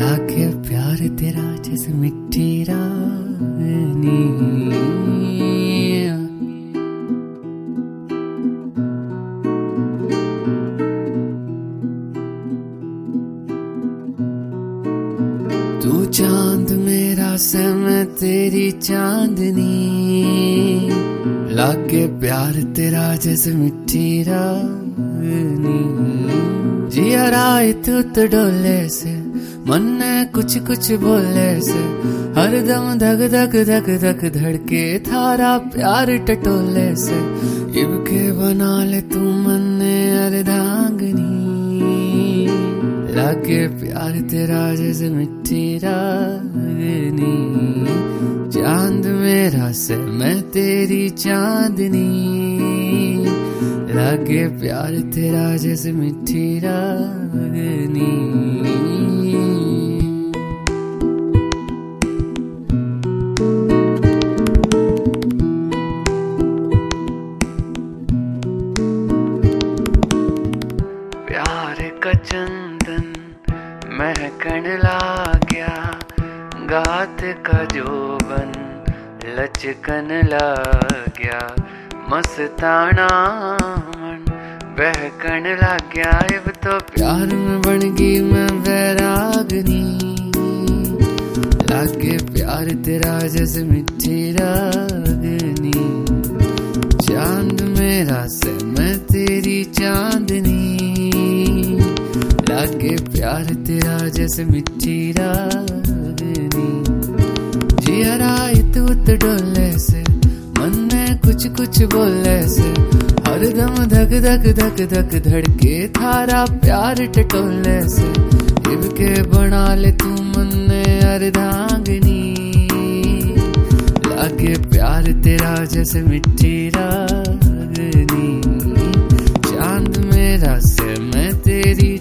लागे प्यार तेरा जैसे मिट्टी रानी। तू चांद मेरा से मैं तेरी चांदनी, लागे प्यार तेरा जैसे मिट्टी रानी। जिया रात तो डोले से मन ने कुछ कुछ बोले से, हर दम धक धक धक धक धड़के थारा प्यार टटोले से। इब के बना ले तू मन ने अर्धांगनी, लागे प्यार तेरा जैसे मिट्टी रागनी। चांद मेरा से मैं तेरी चांदनी, लागे प्यार तेरा जैसे मिट्टी रागनी। प्यार का चंदन महकन लाग्या, गात का जोबन लचकन लाग्या। मस्ताना मन बहकन लाग्या, अब तो प्यार में बन गई मैं वैरागनी। लागे प्यार तेरा जैसे मिट्टी रागनी। चांद मेरा से मैं तेरी चांदनी, लागे प्यार तेरा जैसे मिट्टी रागनी। जिया रात उत डोले से मन में कुछ कुछ बोले से, हर दम धक धक धक धक धड़के थारा प्यार टटोले से। इब के बना ले तू मन ने अर्धांगनी, लागे प्यार तेरा जैसे मिट्टी रागनी। चांद मेरा से मैं तेरी